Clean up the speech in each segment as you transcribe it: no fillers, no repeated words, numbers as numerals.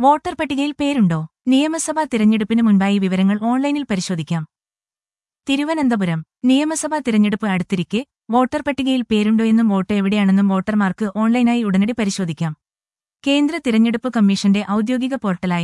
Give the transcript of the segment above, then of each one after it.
Voter പട്ടികയിൽ പേരുണ്ടോ? നിയമസഭാ തിരഞ്ഞെടുപ്പിന് മുൻപായി വിവരങ്ങൾ ഓൺലൈനിൽ പരിശോധിക്കാം. തിരുവനന്തപുരം നിയമസഭാ തിരഞ്ഞെടുപ്പ് അടുത്തിരിക്കെ വോട്ടർ പട്ടികയിൽ പേരുണ്ടോയെന്നും വോട്ട് എവിടെയാണെന്നും വോട്ടർമാർക്ക് ഓൺലൈനായി ഉടനടി പരിശോധിക്കാം. കേന്ദ്ര തിരഞ്ഞെടുപ്പ് കമ്മീഷന്റെ ഔദ്യോഗിക പോർട്ടലായ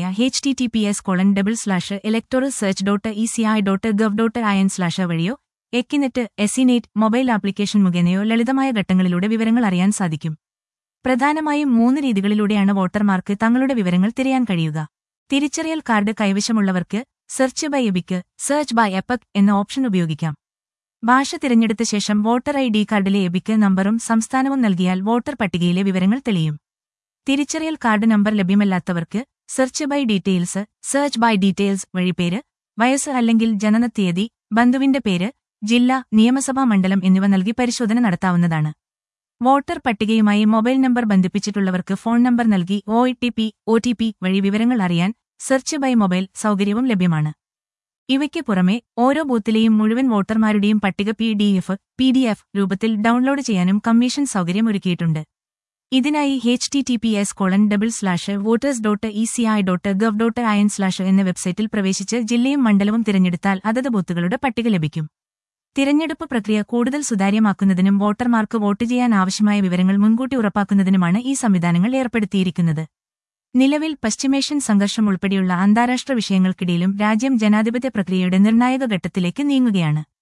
https://electoralsearch.eci.gov.in/ വഴിയോ എക്കിനെറ്റ്, എസിനേറ്റ് മൊബൈൽ ആപ്ലിക്കേഷൻ മുഖേനയോ ലളിതമായ ഘട്ടങ്ങളിലൂടെ വിവരങ്ങൾ അറിയാൻ സാധിക്കും. പ്രധാനമായും 3 രീതികളിലൂടെയാണ് വോട്ടർമാർക്ക് തങ്ങളുടെ വിവരങ്ങൾ തിരയാൻ കഴിയുക. തിരിച്ചറിയൽ കാർഡ് കൈവശമുള്ളവർക്ക് search by EPIC, search by EPIC എന്ന ഓപ്ഷൻ ഉപയോഗിക്കാം. ഭാഷ തിരഞ്ഞെടുത്ത ശേഷം വോട്ടർ ഐഡി കാർഡിലെ എപിക് നമ്പറും സംസ്ഥാനവും നൽകിയാൽ വോട്ടർ പട്ടികയിലെ വിവരങ്ങൾ തെളിയും. തിരിച്ചറിയൽ കാർഡ് നമ്പർ ലഭ്യമല്ലാത്തവർക്ക് search by details, search by details വഴി പേര്, വയസ്സ് അല്ലെങ്കിൽ ജനനത്തീയതി, ബന്ധുവിന്റെ പേര്, ജില്ല, നിയമസഭാ മണ്ഡലം എന്നിവ നൽകി പരിശോധന നടത്താവുന്നതാണ്. വോട്ടർ പട്ടികയുമായി മൊബൈൽ നമ്പർ ബന്ധിപ്പിച്ചിട്ടുള്ളവർക്ക് ഫോൺ നമ്പർ നൽകി OTP വഴി വിവരങ്ങൾ അറിയാൻ സെർച്ച് ബൈ മൊബൈൽ സൗകര്യവും ലഭ്യമാണ്. ഇവയ്ക്ക് പുറമെ ഓരോ ബൂത്തിലെയും മുഴുവൻ വോട്ടർമാരുടെയും പട്ടിക PDF രൂപത്തിൽ ഡൗൺലോഡ് ചെയ്യാനും കമ്മീഷൻ സൗകര്യമൊരുക്കിയിട്ടുണ്ട്. ഇതിനായി https://voters.eci.gov.in/ എന്ന വെബ്സൈറ്റിൽ പ്രവേശിച്ച് ജില്ലയും മണ്ഡലവും തിരഞ്ഞെടുത്താൽ അതത് ബൂത്തുകളുടെ പട്ടിക ലഭിക്കും. തിരഞ്ഞെടുപ്പ് പ്രക്രിയ കൂടുതൽ സുതാര്യമാക്കുന്നതിനും വോട്ടർമാർക്ക് വോട്ട് ചെയ്യാൻ ആവശ്യമായ വിവരങ്ങൾ മുൻകൂട്ടി ഉറപ്പാക്കുന്നതിനുമാണ് ഈ സംവിധാനങ്ങൾ ഏർപ്പെടുത്തിയിരിക്കുന്നത്. നിലവിൽ പശ്ചിമേഷ്യൻ സംഘർഷം ഉൾപ്പെടെയുള്ള അന്താരാഷ്ട്ര വിഷയങ്ങൾക്കിടയിലും രാജ്യം ജനാധിപത്യ പ്രക്രിയയുടെ നിർണായക ഘട്ടത്തിലേക്ക് നീങ്ങുകയാണ്.